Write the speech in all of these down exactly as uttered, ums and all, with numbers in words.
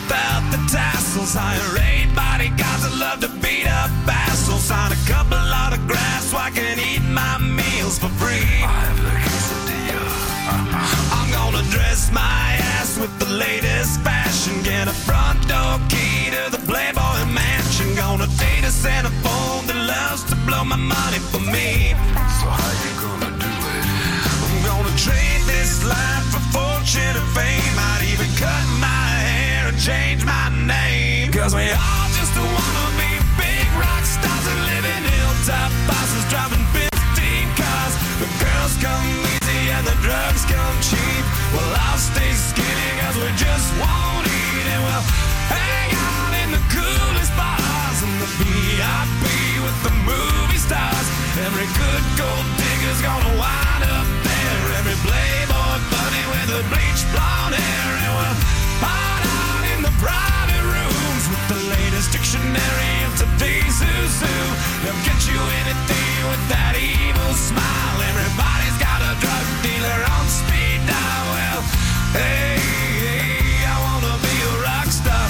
without the tassels. Hire eight bodyguards that love to beat up assholes. Sign a couple autographs so I can eat my meals for free. I have the quesadilla. I'm gonna dress my ass with the latest fashion. Get a front door key to the Playboy Mansion. Gonna date a Santa phone that loves to blow my money for me. So how you gonna do it? I'm gonna trade this life for fortune and fame. I'd even cut my hair and change my name. Cause we all just wanna be big rock stars and live in hilltop bosses driving fifteen cars. The girls come easy and the drugs come cheap. Well, I'll stay skinny cause we just won't eat. And we'll hang out in the coolest bars and the V I P with the movie stars. Every good gold digger's gonna wind up there. Every playboy bunny with a bleached blonde hair. And we'll hide out in the private rooms with the latest dictionary of today's who's who. They'll get you anything with that evil smile. Everybody's got a drug dealer on speed dial. Well, hey, hey, I wanna be a rock star.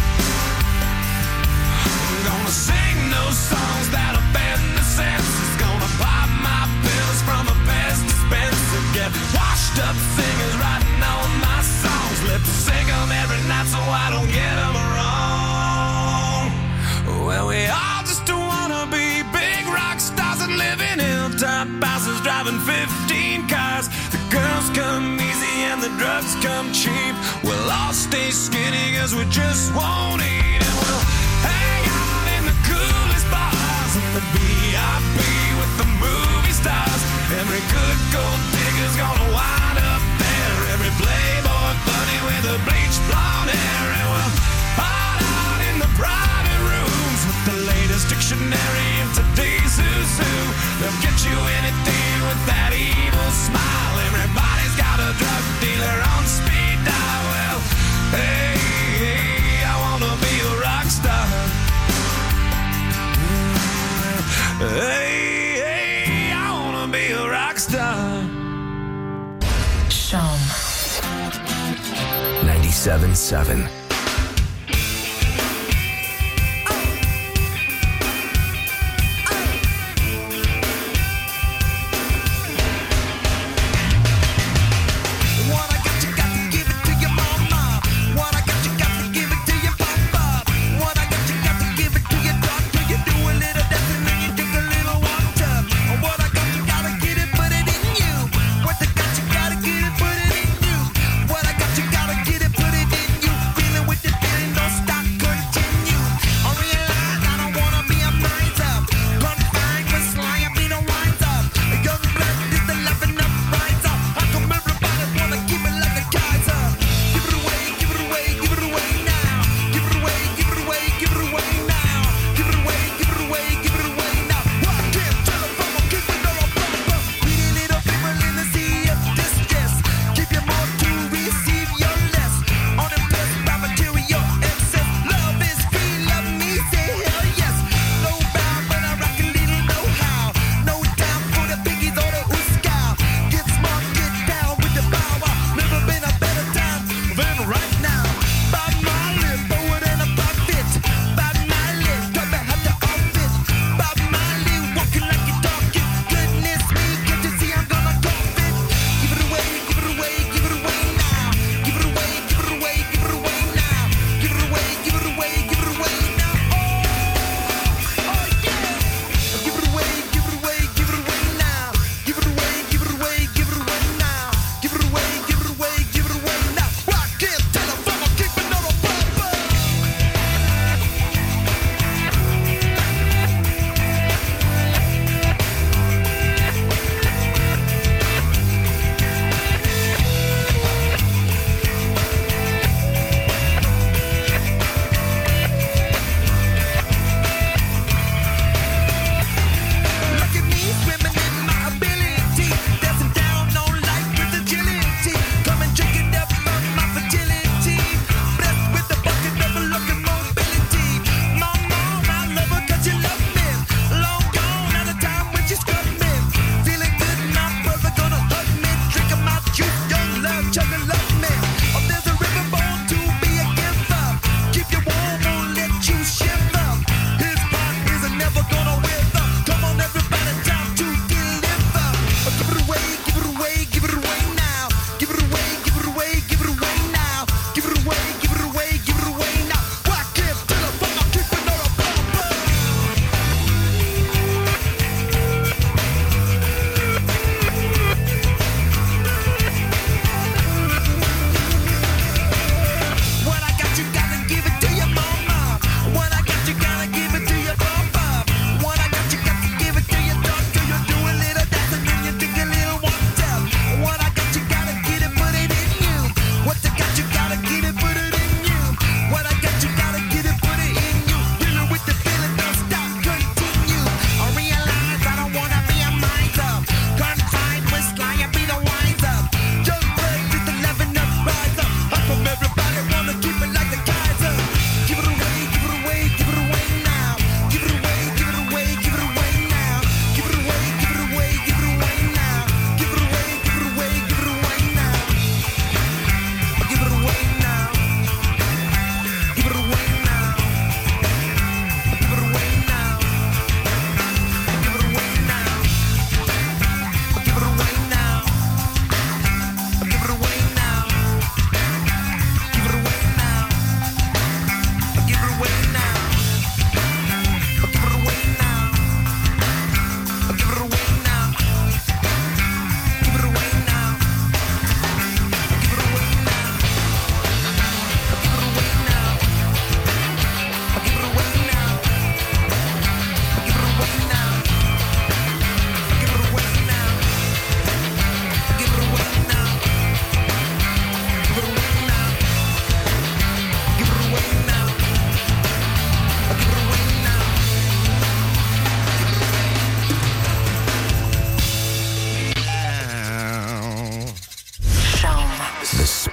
I'm gonna sing those songs that offend the senses. Gonna pop my pills from a best dispenser. Get washed up singers writing all my songs. Lip sync them every night so I don't get them wrong. Well, we all just wanna be big rock stars and live in hilltop houses driving fifteen cars. The girls come easy and the drugs come cheap. We'll all stay skinny cause we just won't eat. And we'll hang out in the coolest bars and the V I P with the movie stars. Every good gold digger's gonna wind up there. Every playboy bunny with a bleached blonde hair. And we'll hide out in the private rooms with the latest dictionary of today's who's who. They'll get you anything with that evil smile. Everybody's got a drug dealer on speed dial. Well, hey, hey, I wanna be a rock star. Hey, hey, I wanna be a rock star. Sean. ninety-seven seven. What I got, you gotta get it, put it in you. Feel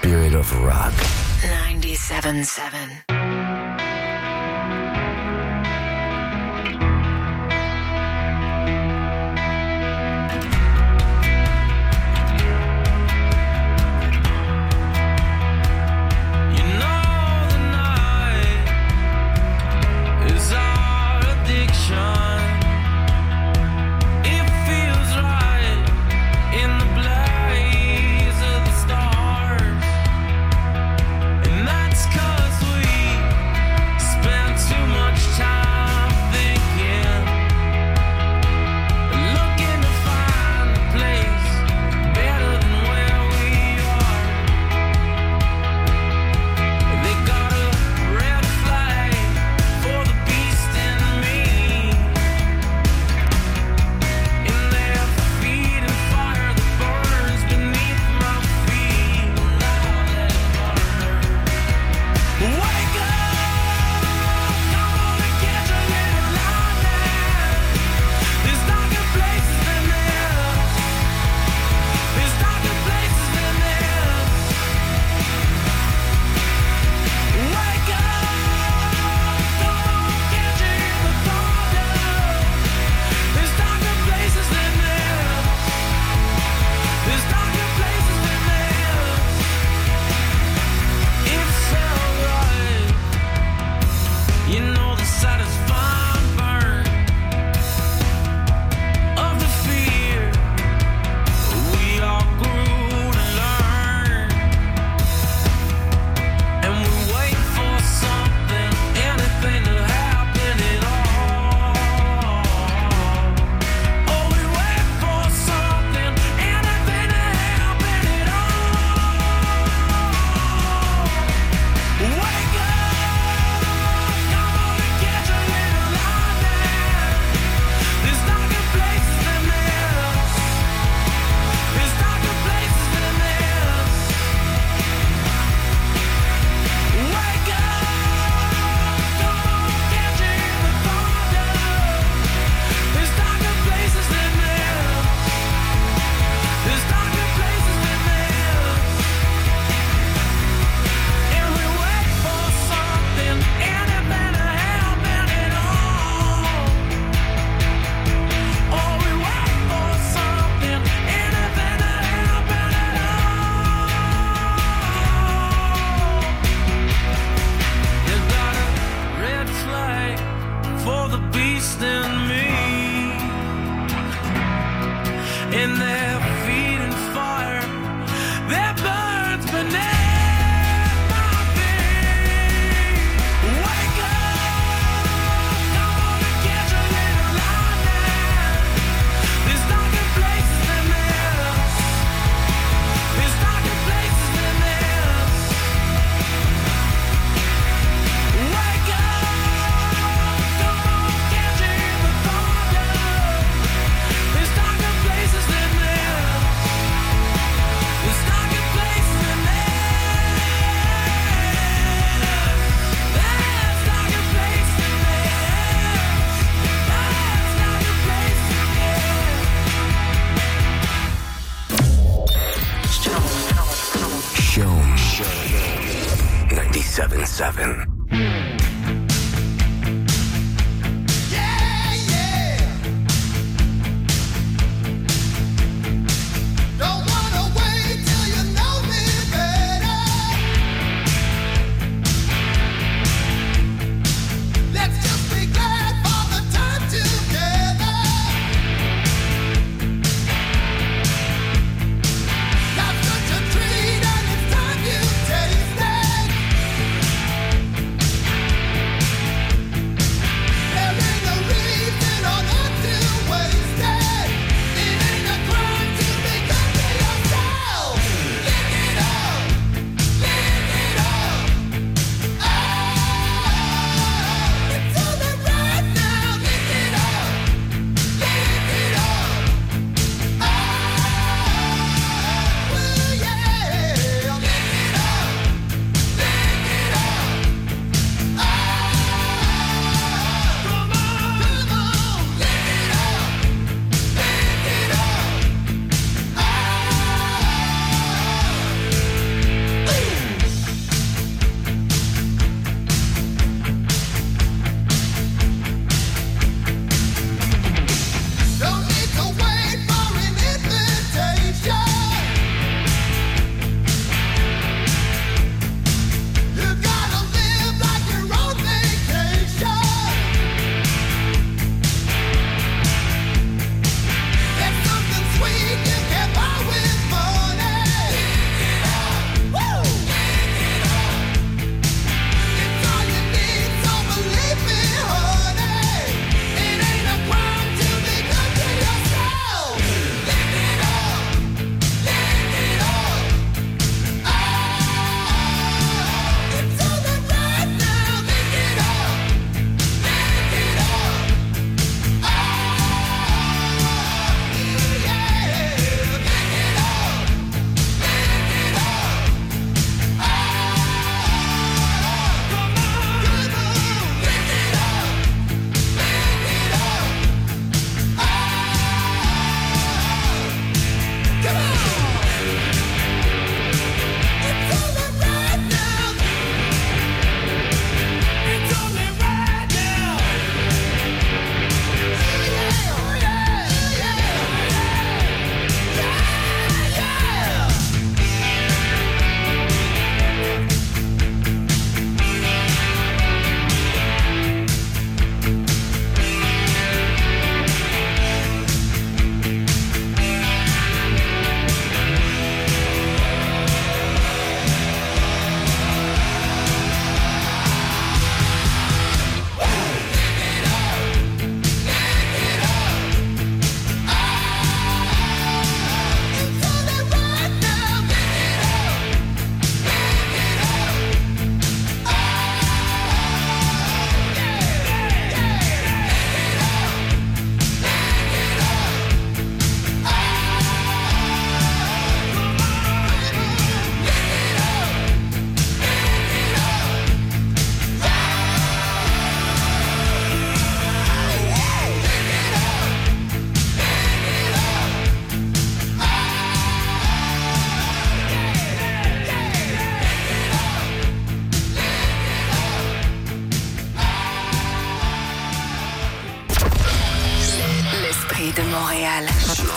spirit of rock. ninety-seven seven. ninety-seven seven.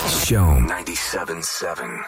Show ninety-seven seven.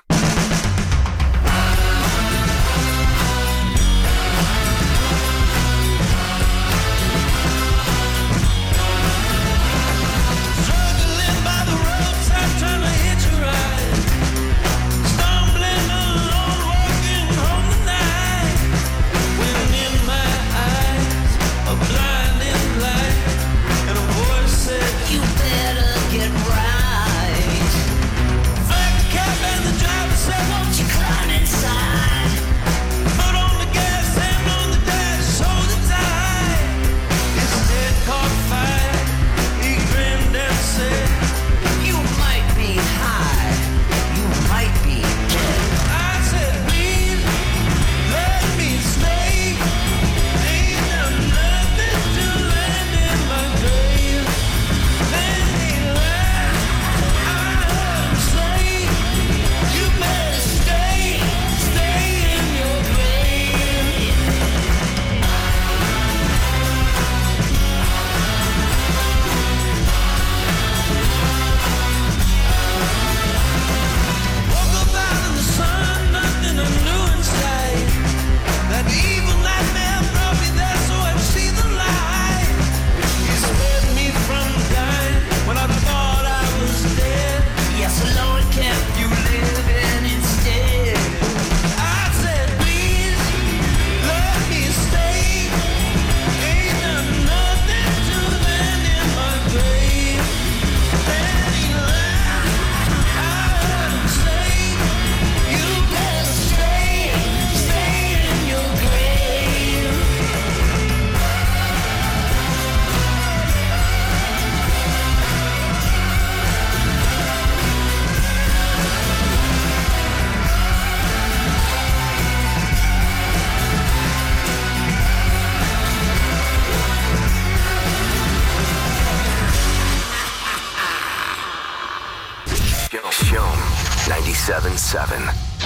ninety-seven seven.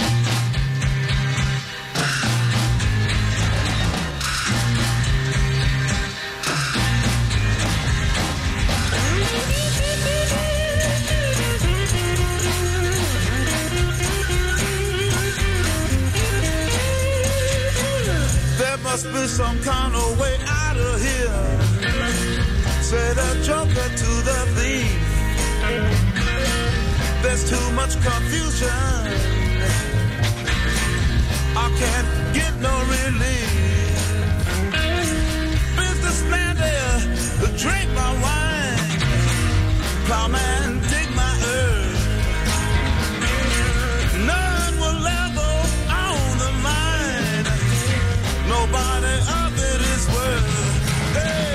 There must be some kind of way out of here, said a joker to the thief. There's too much confusion, I can't get no relief. Businessman there, drink my wine. Plowman, dig my earth. None will level on the mine. Nobody of it is worth. Hey.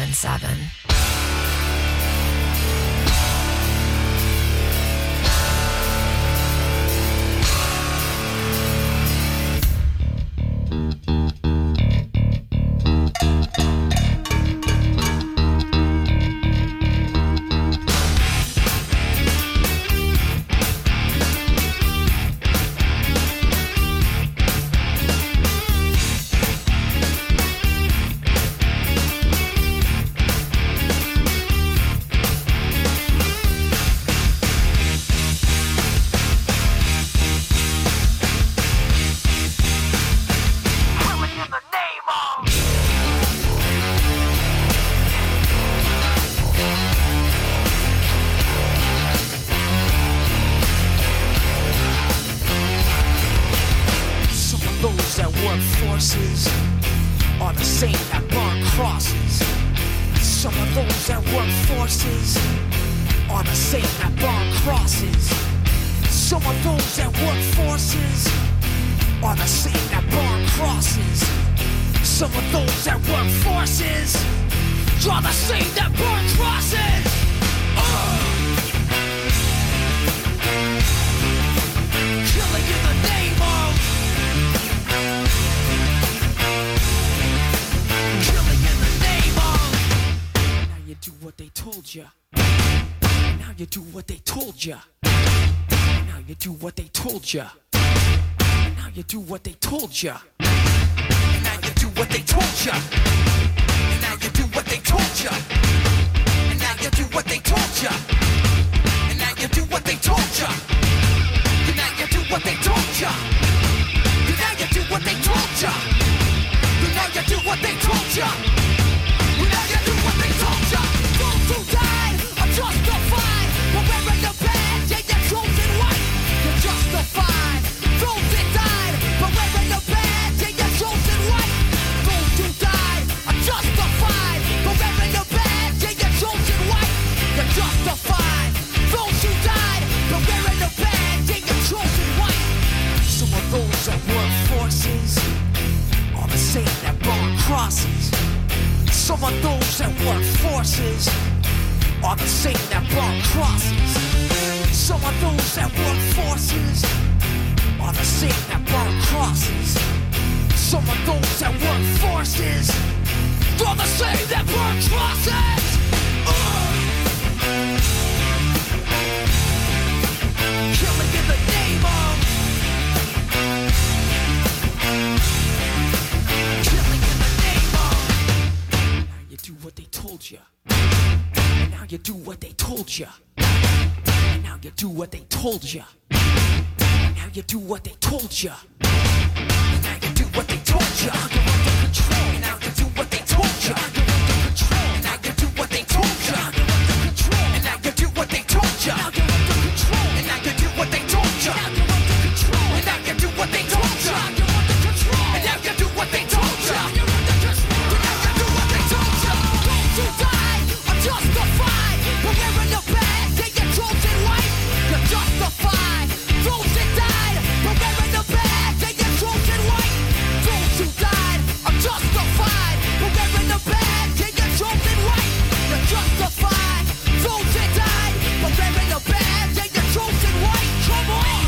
ninety-seven seven. Ya. And now you do what they told ya. And now you do what they told ya. And now you do what they told ya. And now you do what they told ya. And now you do what they told ya. And now you do what they told ya. And now you do what they told ya. And now you do what they told ya. And now you do what they told ya. Those who died are justified for wearing the badge and your chosen white. You're justified. Those that died for wearing the badge and your chosen white. Those who died are justified for wearing the badge and your chosen white. You're justified. Those who died for wearing the badge and your chosen white. Some of those that work forces are the same that burn crosses. Some of those that work forces are the same that burn crosses. Some of those that work forces are the same that burn crosses. Some of those that work forces are the same that burn crosses. Uh. Killing in the name of. Killing in the name of. Now you do what they told ya. Now you do what they told ya. Now you do what they told ya. Now you do what they told ya. Now you do what they told ya. You're under control. Now you do what they told ya. You're under control. Now you do what they told ya. You're under control. And now you do what they told ya. Now you're under control. And now you do what they told ya. Now you're under control. And now you do what they told ya. You're under control. And now you do what they told ya. You're under control. And now you do what they told ya. Those who died are justified for wearing the badge and your chosen white. You're justified. Those that died for wearing the badge and your chosen white. Those who died are justified for wearing the badge and your chosen white. You're justified. Those that died for wearing the badge and your chosen white. Come on.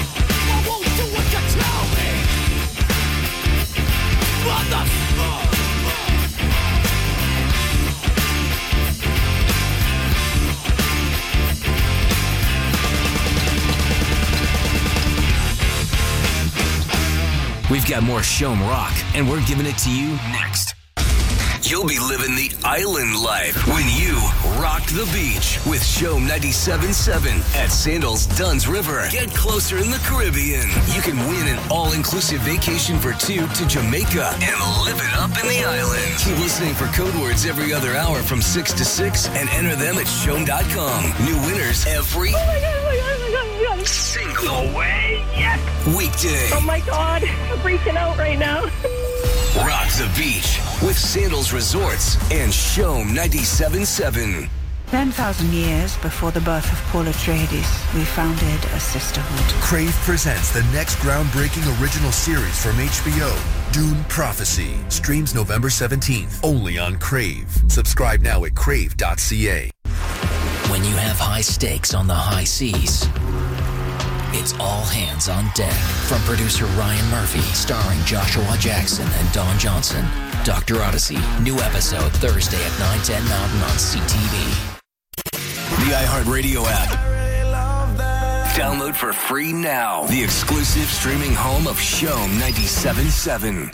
Motherfucker! We've got more Shome Rock, and we're giving it to you next. You'll be living the island life when you rock the beach with Shome ninety-seven point seven at Sandals Dunn's River. Get closer in the Caribbean. You can win an all-inclusive vacation for two to Jamaica and live it up in the island. Keep listening for code words every other hour from six to six and enter them at shome dot com. New winners every Oh my God, oh my God, oh my God, oh my God. single way yes. weekday. Oh my God, I'm freaking out right now. Rock the beach with Sandals Resorts and Shome ninety-seven point seven. ten thousand years before the birth of Paul Atreides, we founded a sisterhood. Crave presents the next groundbreaking original series from H B O, Dune Prophecy. Streams November seventeenth, only on Crave. Subscribe now at crave dot c a. When you have high stakes on the high seas, it's all hands on deck. From producer Ryan Murphy, starring Joshua Jackson and Don Johnson. Doctor Odyssey, new episode Thursday at nine ten Mountain on C T V. The iHeartRadio app. Download for free now. The exclusive streaming home of Shome ninety-seven point seven.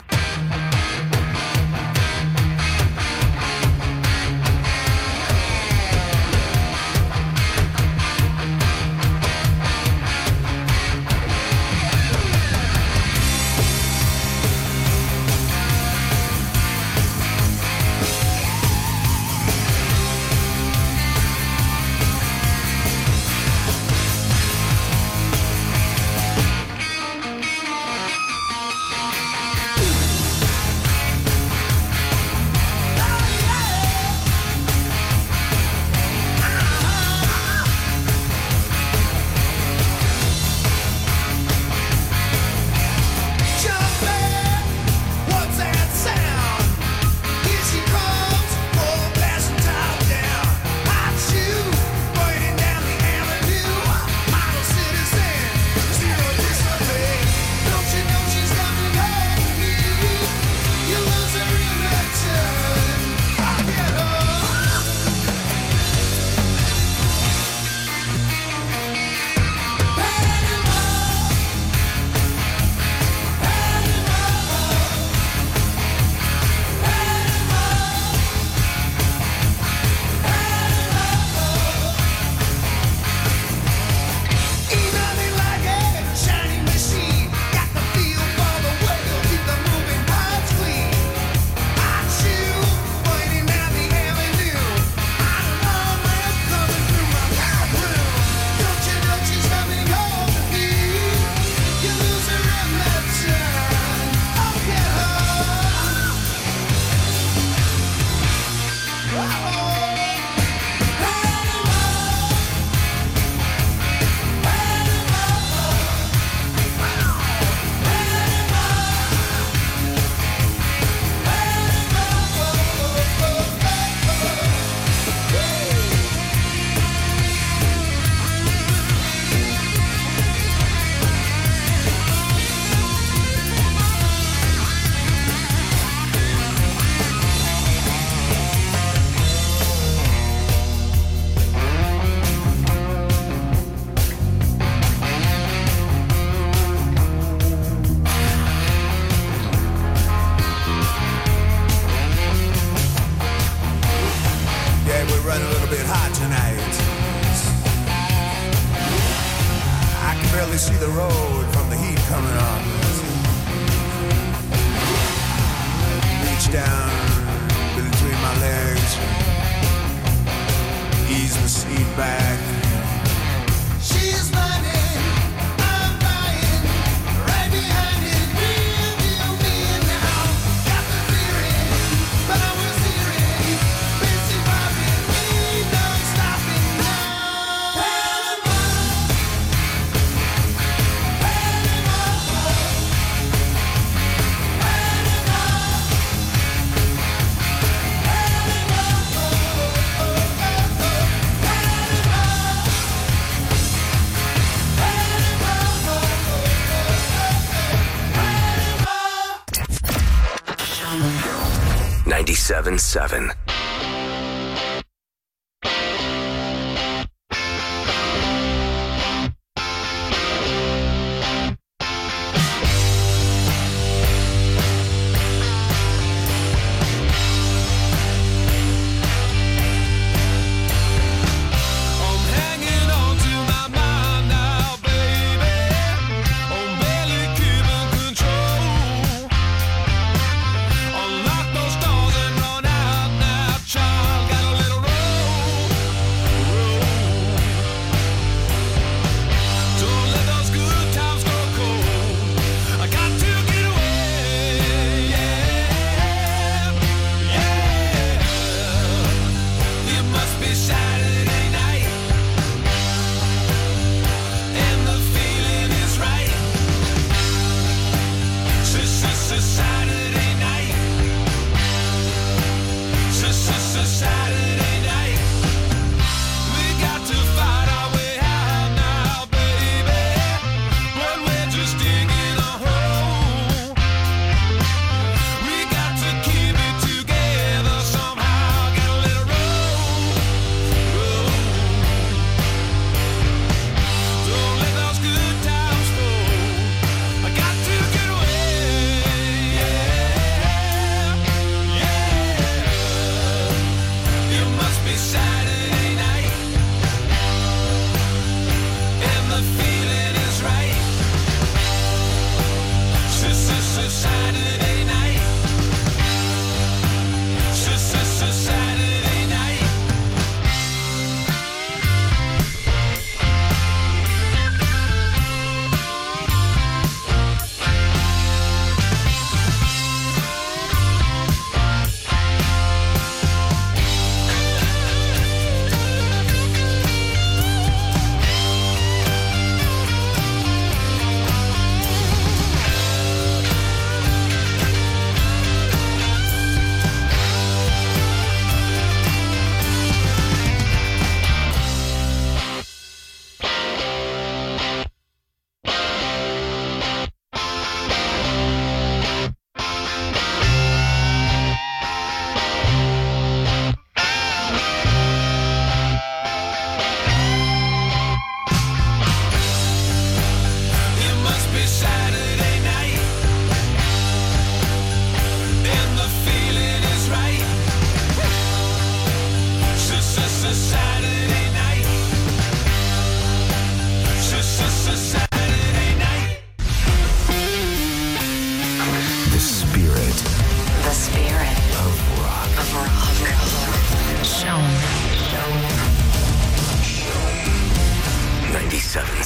ninety-seven point seven.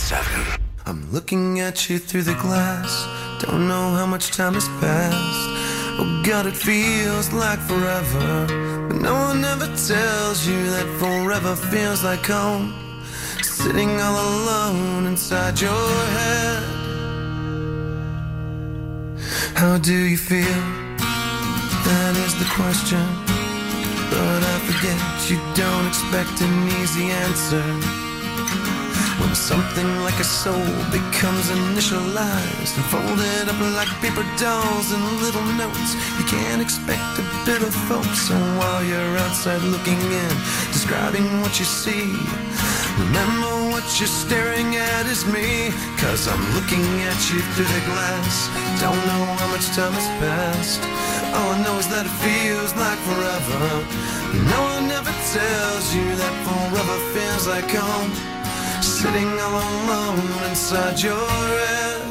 seven. I'm looking at you through the glass. Don't know how much time has passed. Oh God, it feels like forever. But no one ever tells you that forever feels like home. Sitting all alone inside your head. How do you feel? That is the question. But I forget you don't expect an easy answer. When something like a soul becomes initialized and folded up like paper dolls and little notes, you can't expect a bit of folks. So while you're outside looking in, describing what you see, remember what you're staring at is me. Cause I'm looking at you through the glass. Don't know how much time has passed. All I know is that it feels like forever. No one ever tells you that forever feels like home. Sitting all alone inside your head.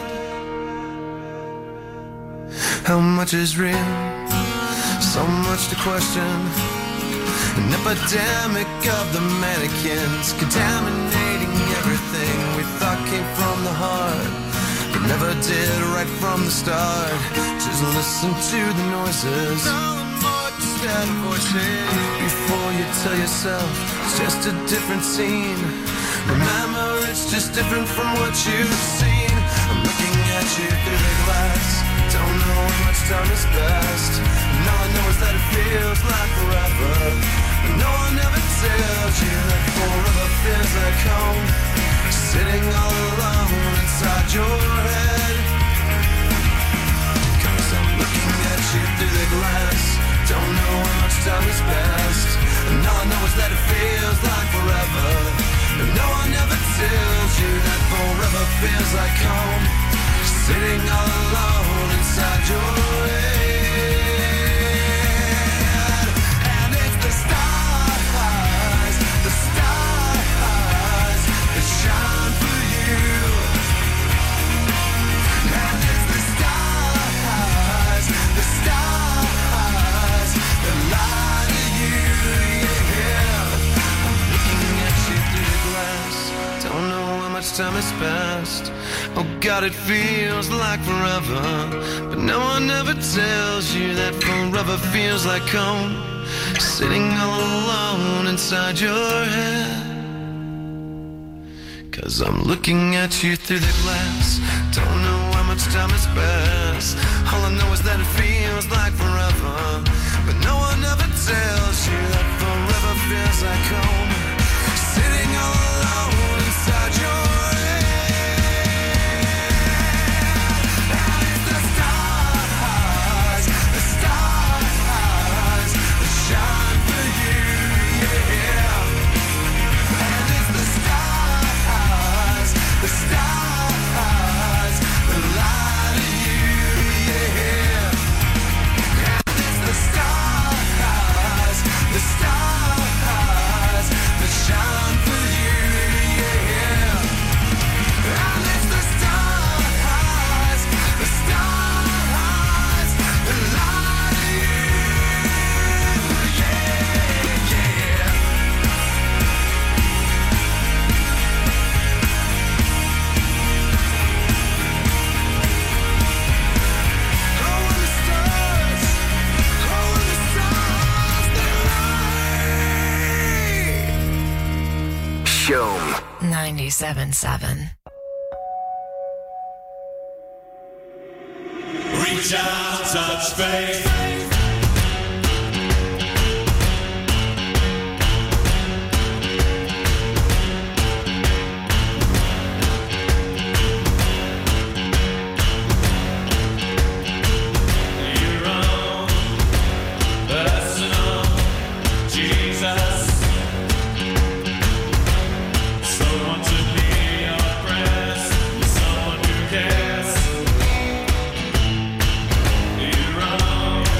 How much is real? So much to question. An epidemic of the mannequins, contaminating everything we thought came from the heart, but never did right from the start. Just listen to the noises, instead of voices, before you tell yourself it's just a different scene. Remember, it's just different from what you've seen. I'm looking at you through the glass. Don't know how much time has passed. And all I know is that it feels like forever. But no one ever tells you that forever feels like home. Sitting all alone inside your head. Cause I'm looking at you through the glass. Don't know how much time has passed. And all I know is that it feels like forever. And no one ever tells you that forever feels like home. Sitting all alone inside your head. And it's the stars, the stars that shine for you. And it's the stars, the stars that lie to you, yeah. I'm looking at you through the glass. Don't know how much time has passed. Oh God, it feels like forever. But no one ever tells you that forever feels like home. Sitting all alone inside your head. Cause I'm looking at you through the glass. Don't know how much time has passed. All I know is that it feels like forever. But no one ever tells you that forever feels like home. Sitting all alone inside your head. ninety-seven seven. Reach out, touch faith. Someone who cares. You run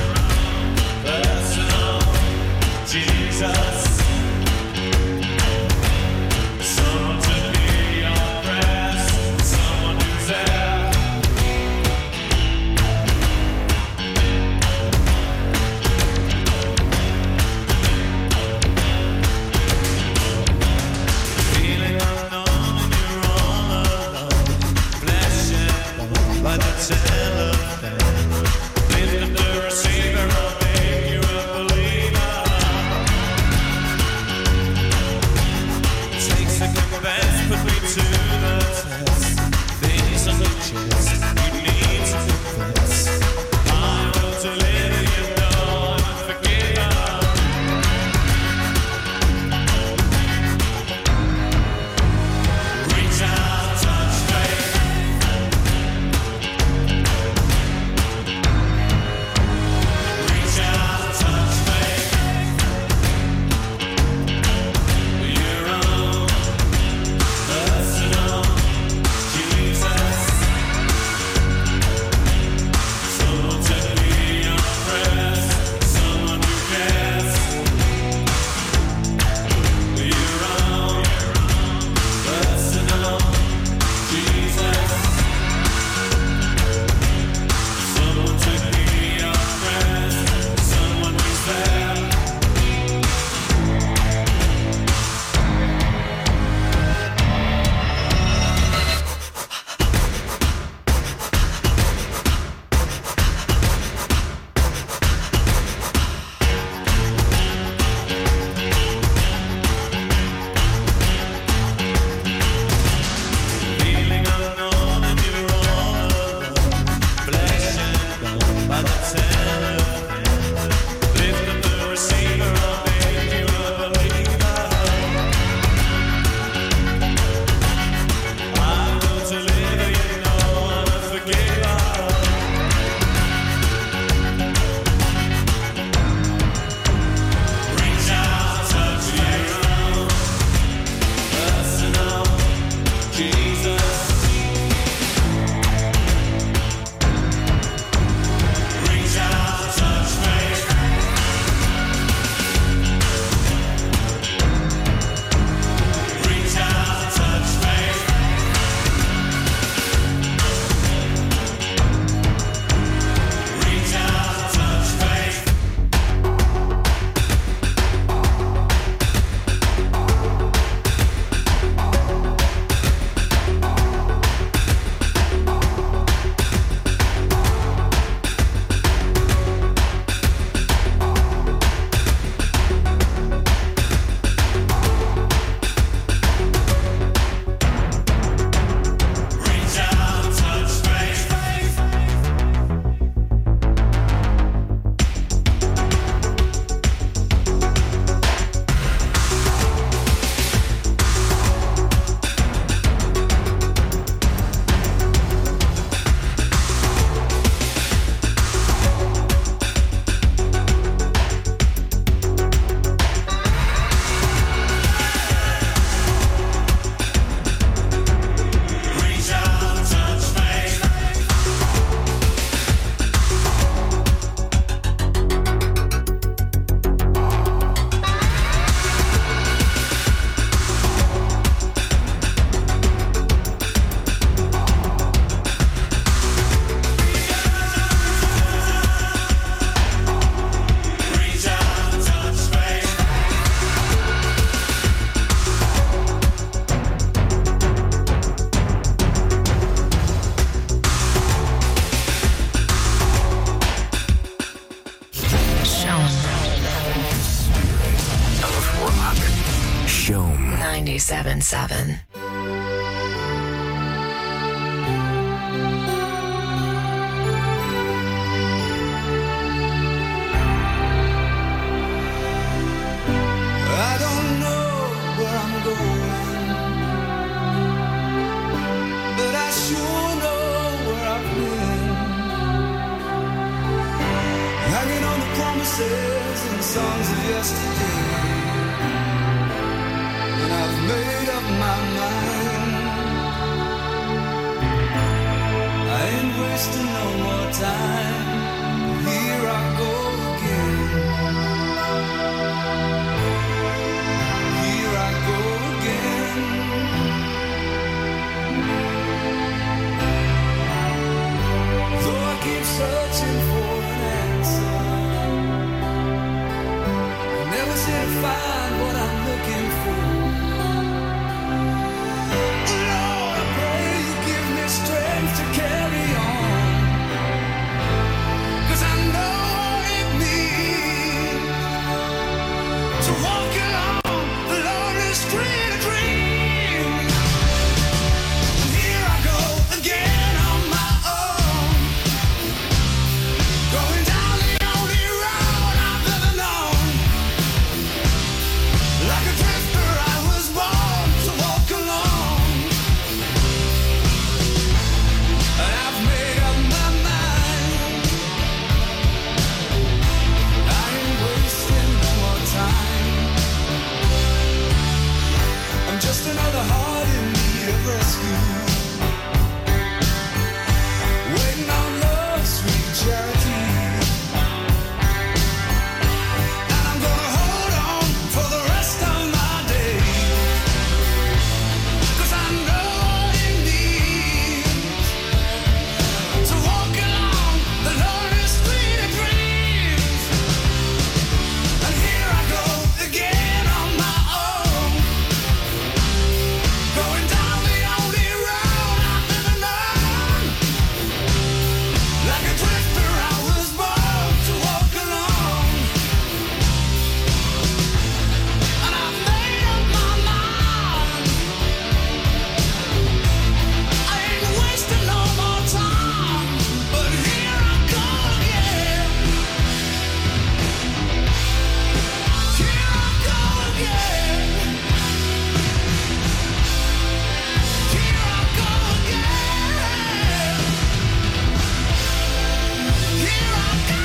ninety-seven seven. I don't know where I'm going, but I sure know where I've been. Hanging on the promises and songs of yesterday, and I've made up my mind. I ain't wasting no more time. Here I go again. Here I go again. Though I keep searching for an answer, I never seem to find what I'm looking for. Lord, I pray you give me strength to carry on, 'cause I know it means to walk along the lonely street of dreams. And here I go again on my own, going down the only road I've ever known. Like a drifter I was born to walk alone, and I've made up my mind. I ain't wasting no more time. I'm just another heart in need of rescue, waiting on love's sweet charity. And I'm gonna hold on for the rest of my days, 'cause I know what it means to walk along the lonely street of dreams. And here I go again on my own, going down the only road I've ever known. Like a drifter I was born to walk alone, and I've made up my mind. I ain't wasting no more time, but here I go again. Here I go again. Here I go again. Here I go.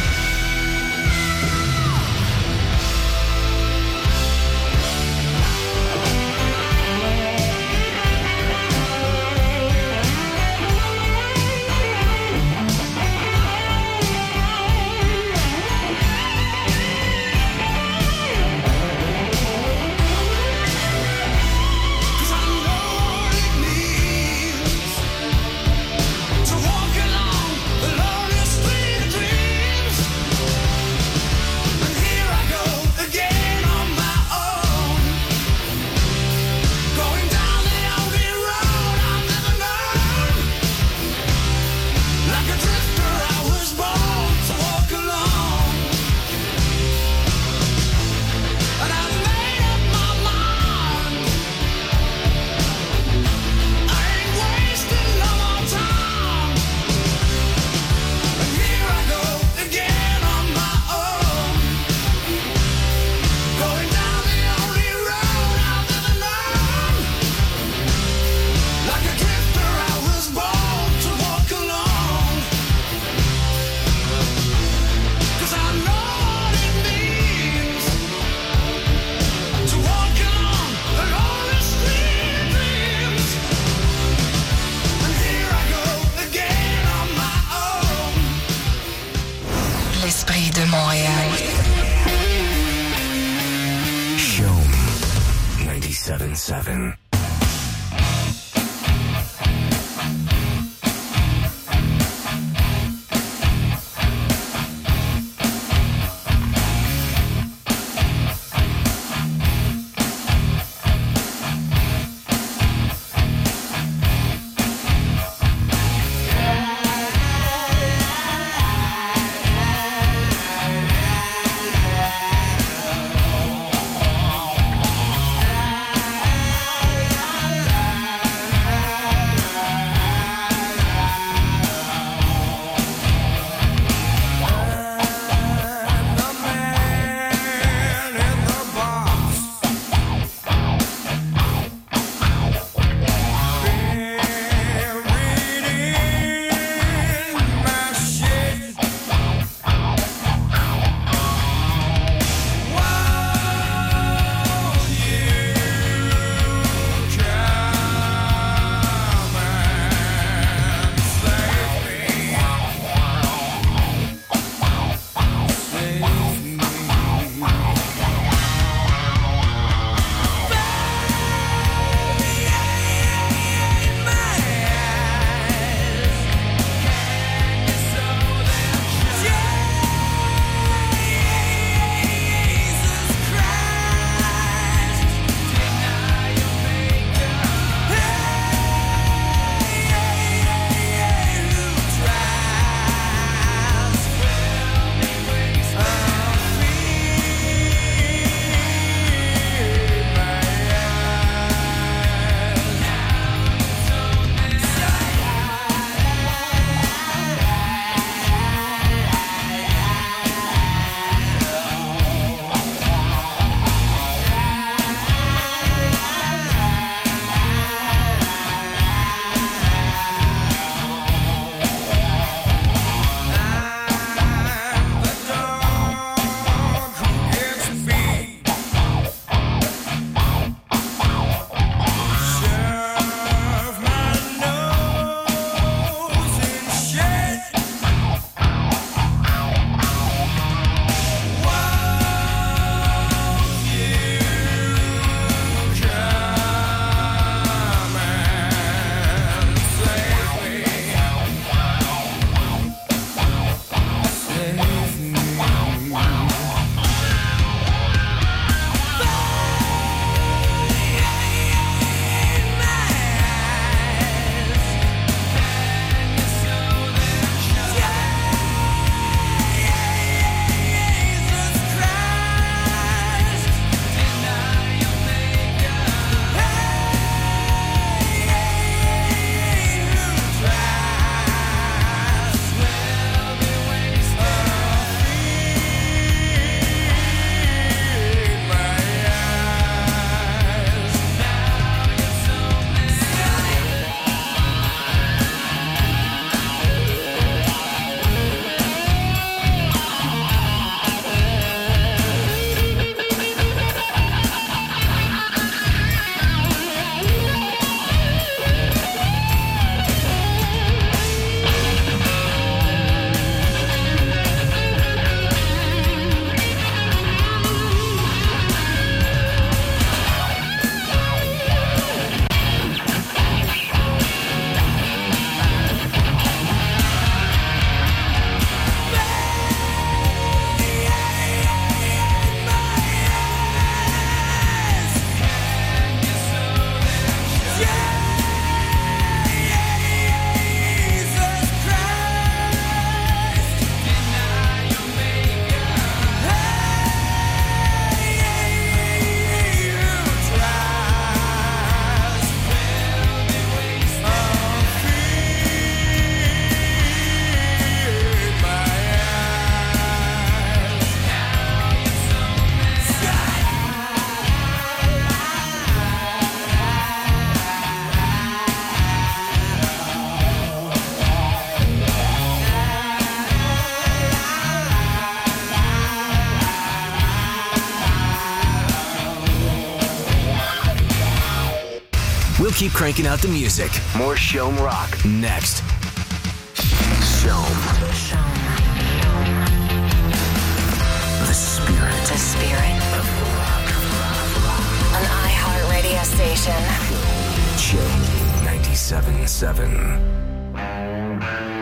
Cause I know what it means to walk along the lonely street of dreams. And here I go again on my own, going down the only road I've ever known. Like a drifter I was born to walk alone, and I've made up my mind. I ain't wasting no more time. And here I go again on my own, going down the only road I've ever known. Like a drifter I was born to walk alone, 'cause I know what it means to walk along the lonely street of dreams. And here I go again on my own. L'esprit de Montréal. Show ninety-seven seven. I We'll keep cranking out the music. More Shome Rock next. Shome. Shome. The spirit. The spirit. An iHeart radio station. Shome ninety-seven point seven.